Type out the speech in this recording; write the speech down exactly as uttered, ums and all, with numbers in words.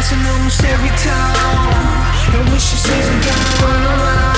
house in almost every town. And when she says I'm gonna run around